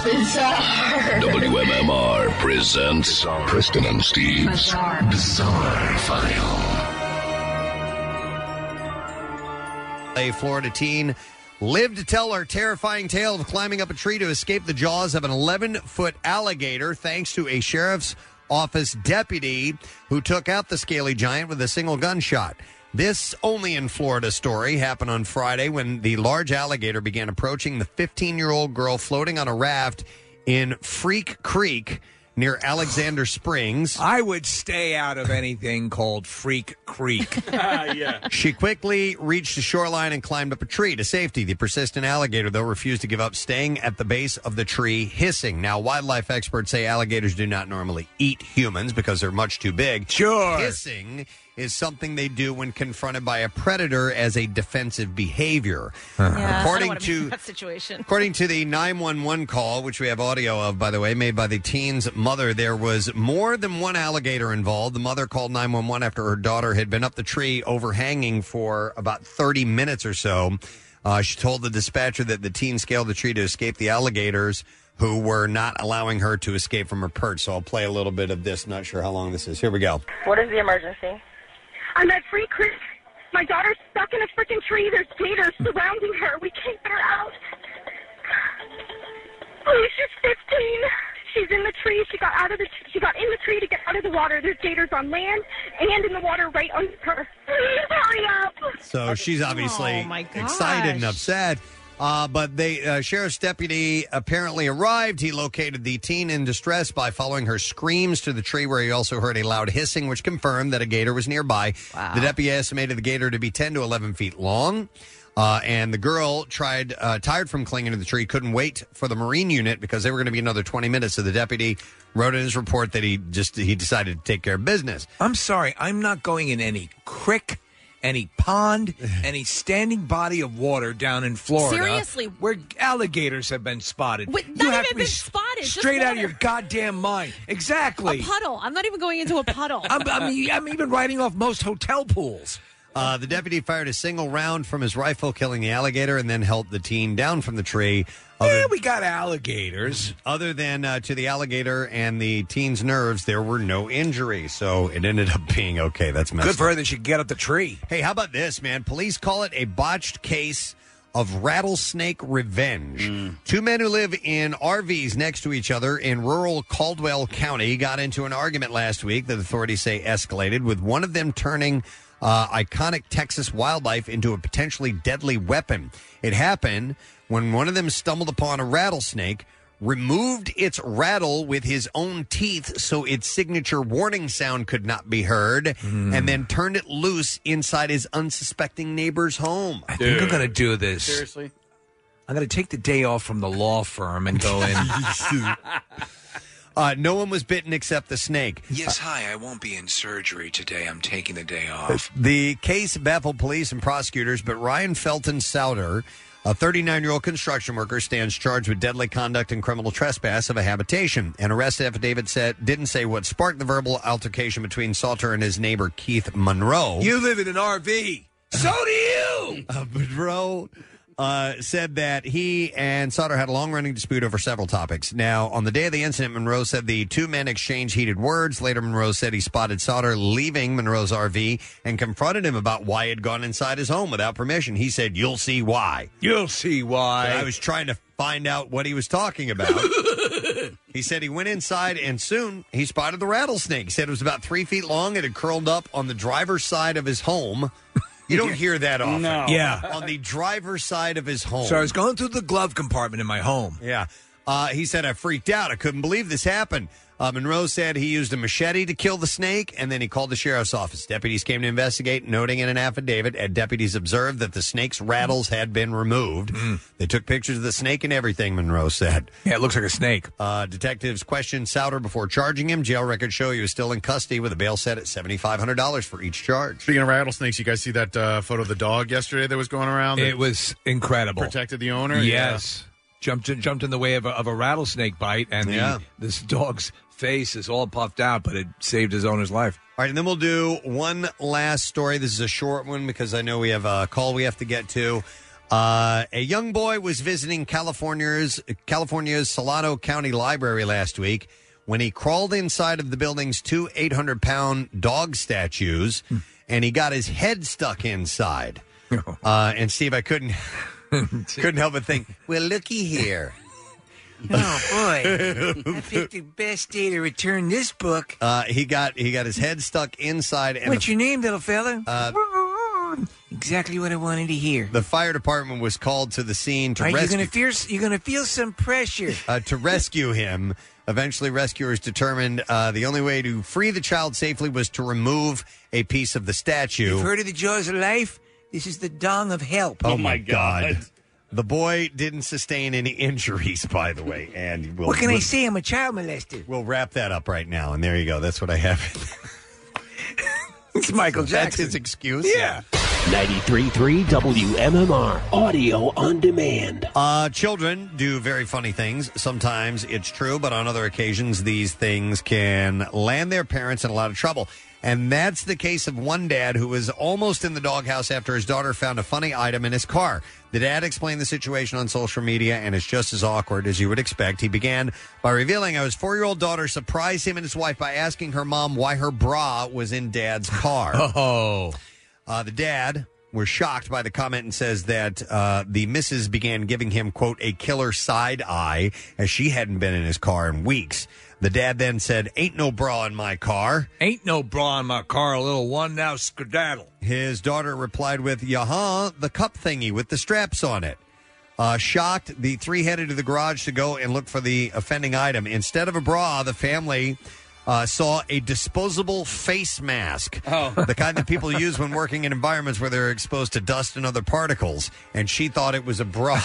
Bizarre. WMMR presents Preston and Steve's Bizarre File. A Florida teen lived to tell her terrifying tale of climbing up a tree to escape the jaws of an 11-foot alligator thanks to a sheriff's office deputy who took out the scaly giant with a single gunshot. This only in Florida story happened on Friday when the large alligator began approaching the 15-year-old girl floating on a raft in Freak Creek near Alexander Springs. I would stay out of anything called Freak Creek. Yeah. She quickly reached the shoreline and climbed up a tree to safety. The persistent alligator, though, refused to give up, staying at the base of the tree, hissing. Now, wildlife experts say alligators do not normally eat humans because they're much too big. Sure. Hissing is something they do when confronted by a predator as a defensive behavior. Yeah, According I don't to that situation. According to the 911 call, which we have audio of, by the way, made by the teen's mother, there was more than one alligator involved. The mother called 911 after her daughter had been up the tree overhanging for about 30 minutes or so. She told the dispatcher that the teen scaled the tree to escape the alligators, who were not allowing her to escape from her perch. So I'll play a little bit of this. Not sure how long this is. Here we go. What is the emergency? I'm at Free Creek. My daughter's stuck in a freaking tree. There's gators surrounding her. We can't get her out. Please, she's 15. She's in the tree. She got in the tree to get out of the water. There's gators on land and in the water right under her. Please hurry up. So she's obviously my gosh. excited and upset. But the sheriff's deputy apparently arrived. He located the teen in distress by following her screams to the tree, where he also heard a loud hissing, which confirmed that a gator was nearby. Wow. The deputy estimated the gator to be 10 to 11 feet long. And the girl tired from clinging to the tree, couldn't wait for the Marine unit because they were going to be another 20 minutes. So the deputy wrote in his report that he decided to take care of business. I'm sorry, I'm not going in any creek, any pond, any standing body of water down in Florida. Seriously. Where alligators have been spotted. Wait, You not have even to be been spotted. Just Straight out of water. your goddamn mind. Exactly. A puddle. I'm not even going into a puddle. I'm even writing off most hotel pools. The deputy fired a single round from his rifle, killing the alligator, and then helped the teen down from the tree. We got alligators. Other than to the alligator and the teen's nerves, there were no injuries. So it ended up being okay. That's messed Good for her that she could get up the tree. Hey, how about this, man? Police call it a botched case of rattlesnake revenge. Two men who live in RVs next to each other in rural Caldwell County got into an argument last week that authorities say escalated, with one of them turning iconic Texas wildlife into a potentially deadly weapon. It happened when one of them stumbled upon a rattlesnake, removed its rattle with his own teeth so its signature warning sound could not be heard, and then turned it loose inside his unsuspecting neighbor's home. I think I'm going to do this. Seriously? I'm going to take the day off from the law firm and go in. No one was bitten except the snake. Yes, hi, I won't be in surgery today. I'm taking the day off. The case baffled police and prosecutors, but Ryan Felton Souter, a 39-year-old construction worker, stands charged with deadly conduct and criminal trespass of a habitation. An arrest affidavit didn't say what sparked the verbal altercation between Sauter and his neighbor Keith Monroe. You live in an RV. So do you. Monroe said that he and Sauter had a long-running dispute over several topics. Now, on the day of the incident, Monroe said the two men exchanged heated words. Later, Monroe said he spotted Sauter leaving Monroe's RV and confronted him about why he had gone inside his home without permission. He said, "You'll see why." You'll see why. So I was trying to find out what he was talking about. He said he went inside and soon he spotted the rattlesnake. He said it was about 3 feet long. It had curled up on the driver's side of his home. You don't hear that often. No. Yeah. On the driver's side of his home. So I was going through the glove compartment in my home. Yeah. He said, I freaked out. I couldn't believe this happened. Monroe said he used a machete to kill the snake, and then he called the sheriff's office. Deputies came to investigate, noting in an affidavit, and deputies observed that the snake's rattles had been removed. They took pictures of the snake and everything, Monroe said. Yeah, it looks like a snake. Detectives questioned Souter before charging him. Jail records show he was still in custody with a bail set at $7,500 for each charge. Speaking of rattlesnakes, you guys see that photo of the dog yesterday that was going around? It was incredible. Protected the owner? Yes. Yeah. Jumped in the way of a rattlesnake bite, and this dog's face is all puffed out, but it saved his owner's life. All right, and then we'll do one last story. This is a short one because I know we have a call we have to get to. A young boy was visiting California's Solano County Library last week when he crawled inside of the building's two 800-pound dog statues, and he got his head stuck inside. And Steve, I couldn't help but think, well, looky here. Oh, boy. I picked the best day to return this book. He got his head stuck inside. And What's your name, little fella? Exactly what I wanted to hear. The fire department was called to the scene to rescue. You're gonna feel some pressure to rescue him. Eventually, rescuers determined the only way to free the child safely was to remove a piece of the statue. You've heard of the jaws of life? This is the dong of help. Oh my God. The boy didn't sustain any injuries, by the way. And what can I say? I'm a child molester. We'll wrap that up right now, and there you go. That's what I have. It's Michael Jackson. That's his excuse? Yeah. 93.3 WMMR, audio on demand. Children do very funny things. Sometimes it's true, but on other occasions, these things can land their parents in a lot of trouble. And that's the case of one dad who was almost in the doghouse after his daughter found a funny item in his car. The dad explained the situation on social media, and it's just as awkward as you would expect. He began by revealing how his 4-year-old daughter surprised him and his wife by asking her mom why her bra was in dad's car. The dad was shocked by the comment and says that the missus began giving him, quote, a killer side eye as she hadn't been in his car in weeks. The dad then said, ain't no bra in my car. Ain't no bra in my car, a little one, now skedaddle. His daughter replied with, yaha, the cup thingy with the straps on it. Shocked, the three headed to the garage to go and look for the offending item. Instead of a bra, the family saw a disposable face mask, the kind that people use when working in environments where they're exposed to dust and other particles, and she thought it was a bra.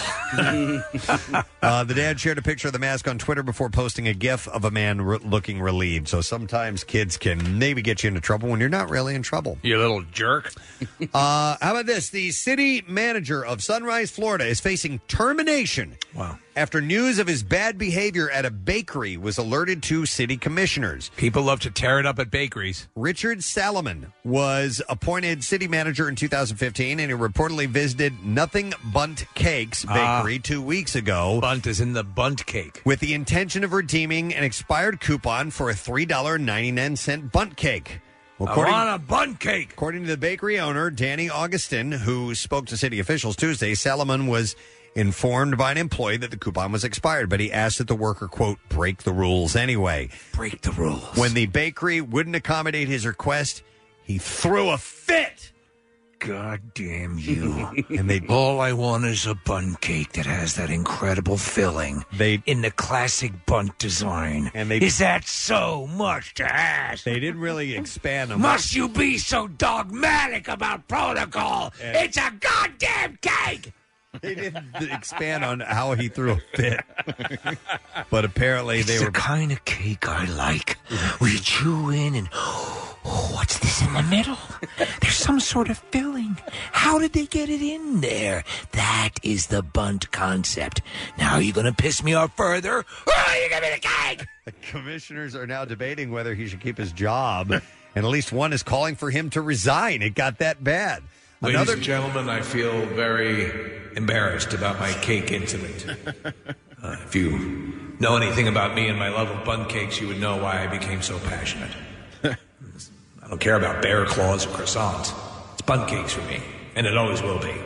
The dad shared a picture of the mask on Twitter before posting a GIF of a man looking relieved. So sometimes kids can maybe get you into trouble when you're not really in trouble. You little jerk. How about this? The city manager of Sunrise, Florida is facing termination. Wow. After news of his bad behavior at a bakery was alerted to city commissioners. People love to tear it up at bakeries. Richard Salomon was appointed city manager in 2015, and he reportedly visited Nothing Bundt Cakes Bakery 2 weeks ago. Bundt is in the Bundt cake. With the intention of redeeming an expired coupon for a $3.99 Bundt cake. I want a Bundt cake. According to the bakery owner, Danny Augustin, who spoke to city officials Tuesday, Salomon was informed by an employee that the coupon was expired, but he asked that the worker, quote, break the rules anyway. Break the rules. When the bakery wouldn't accommodate his request, he threw a fit. God damn you. And all I want is a Bundt cake that has that incredible filling in the classic Bundt design. Is that so much to ask? They didn't really expand on Must you be so dogmatic about protocol? It's a goddamn cake! They didn't expand on how he threw a fit. But apparently it's they were the kind of cake I like. Where you chew in and, what's this in the middle? There's some sort of filling. How did they get it in there? That is the Bundt concept. Now you're going to piss me off further? Oh, you give me the cake! The commissioners are now debating whether he should keep his job, and at least one is calling for him to resign. It got that bad. Ladies and gentlemen, I feel very embarrassed about my cake incident. If you know anything about me and my love of Bundt cakes, you would know why I became so passionate. I don't care about bear claws or croissants. It's Bundt cakes for me, and it always will be.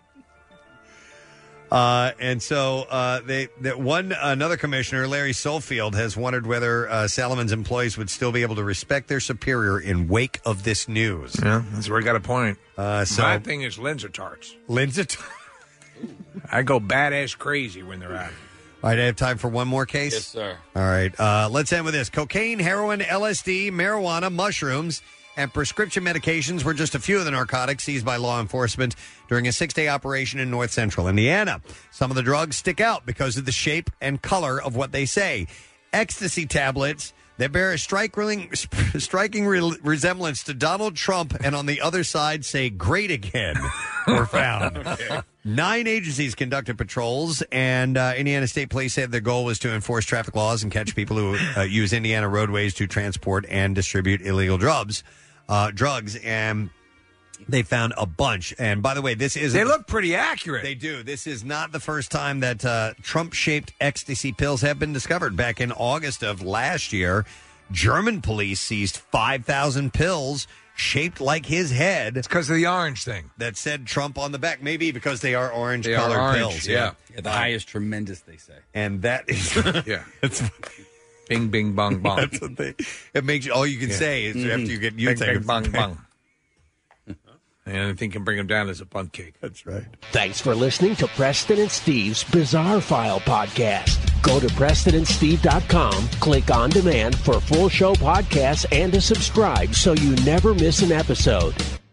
And so another commissioner, Larry Solfield, has wondered whether Salomon's employees would still be able to respect their superior in wake of this news. Yeah, that's where I got a point. My thing is Linzer tarts. Linzer tarts. I go badass crazy when they're out. All right, I have time for one more case? Yes, sir. All right, let's end with this. Cocaine, heroin, LSD, marijuana, mushrooms, and prescription medications were just a few of the narcotics seized by law enforcement during a 6-day operation in north central Indiana. Some of the drugs stick out because of the shape and color of what they say. Ecstasy tablets that bear a striking resemblance to Donald Trump and on the other side say great again were found. Okay. 9 agencies conducted patrols, and Indiana State Police said their goal was to enforce traffic laws and catch people who use Indiana roadways to transport and distribute illegal drugs. And They found a bunch. And by the way, this is They look pretty accurate. They do. This is not the first time that Trump-shaped ecstasy pills have been discovered. Back in August of last year, German police seized 5,000 pills shaped like his head. It's because of the orange thing. That said Trump on the back. Maybe because they are They orange-colored are orange, pills. yeah. The high is tremendous, they say. And that is... Yeah. It's... Bing, bing, bong, bong. That's what they... It makes you... All you can say is after you get... You Bing, think bing, bong, bong. And the only thing can bring them down is a bunt cake. That's right. Thanks for listening to Preston and Steve's Bizarre File podcast. Go to PrestonandSteve.com, click on demand for full show podcasts and to subscribe so you never miss an episode.